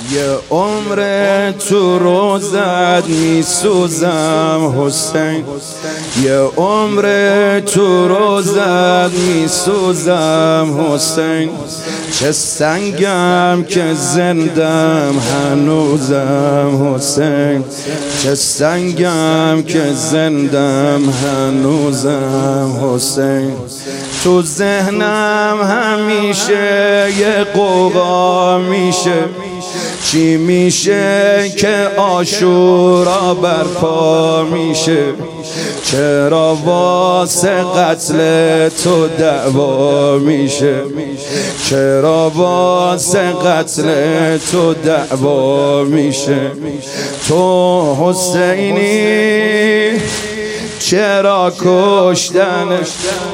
یه عمر تو روزت میسوزم حسین، یه عمر تو روزت میسوزم حسین. چه سنگم که زندم هنوزم حسین، چه سنگم که زندم هنوزم حسین. تو ذهنم همیشه یه قوقا میشه، چی میشه که عاشورا برپا میشه؟ چرا واسه قتل تو دعوا میشه؟ چرا واسه قتل تو دعوا میشه؟ تو حسینی چرا کشتنش؟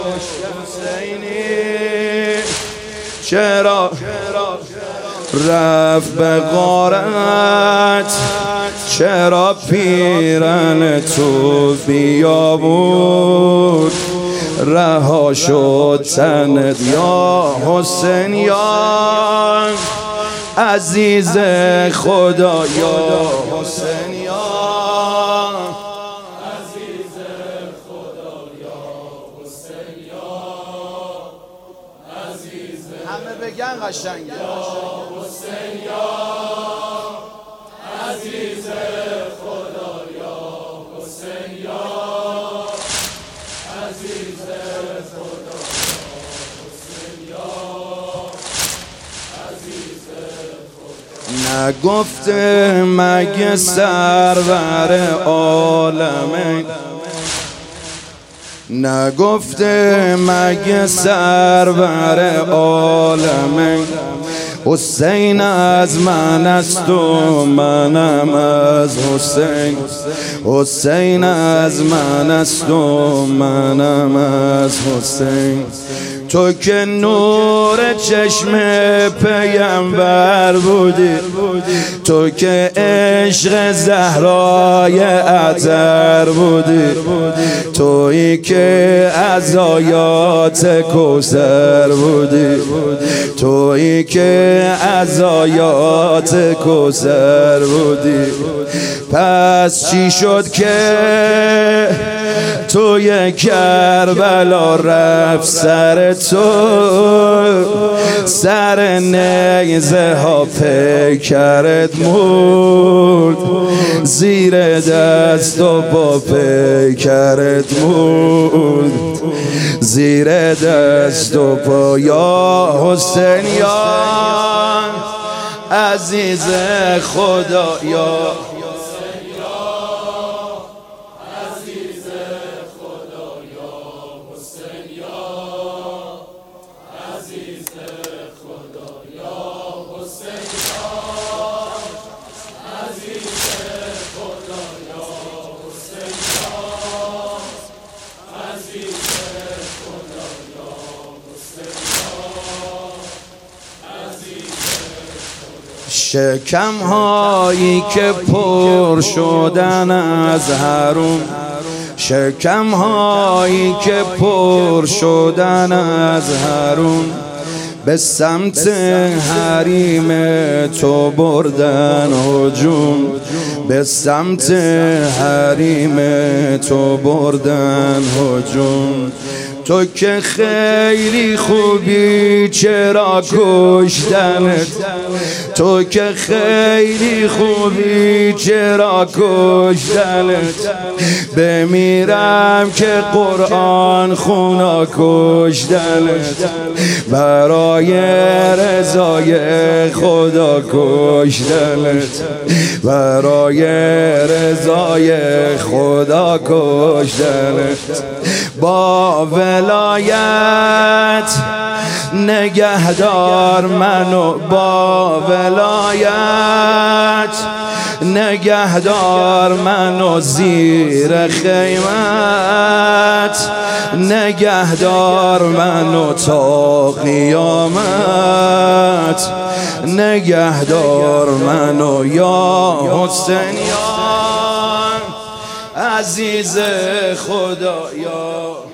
چرا رفت به غارت؟ چرا پیرن تو بیابون رها شد تنت؟ یا حسین یا عزیز خدا، یا حسین یا عزیز خدا، یا حسین یا عزیز. همه بگن قشنگه، یا حسین یا عزیز خدا، یا حسین یا عزیز خدا، یا حسین یا عزیز خدا. نگفته مگه سرور عالمین، نگفته مگه سرور عالمین حسین از من است و منم از حسین، حسین از من است و منم از حسین. تو که نور چشم پیامبر بودی، تو که عشق زهرای عطر بودی، تویی که از آیات کوثر بودی، تویی که از آیات کوثر بودی. پس چی شد که توی کربلا رفت سر تو؟ سر نیزه ها پیکرت مرد، زیر دست و با پیکرت مرد، زیر دست و پا. یا حسین یا عزیز خدا، یا شکم هایی که پر شدن از حرم، شکم هایی که پر شدن از حرم، به سمت حریم تو بردن هجوم، به سمت حریم تو بردن هجوم. تو که خیلی خوبی چرا کشتنت؟ تو که خیلی خوبی چرا کشتنت؟ بمیرم که قرآن خونا کشتنت، برای رضای خدا کشتنت، برای رضای خدا کشتنت. با ولایت نگهدار منو، با ولایت نگهدار منو، زیر خیمت نگهدار منو تا قیامت، نگهدار منو. یا حسین یا عزیز خدا، یا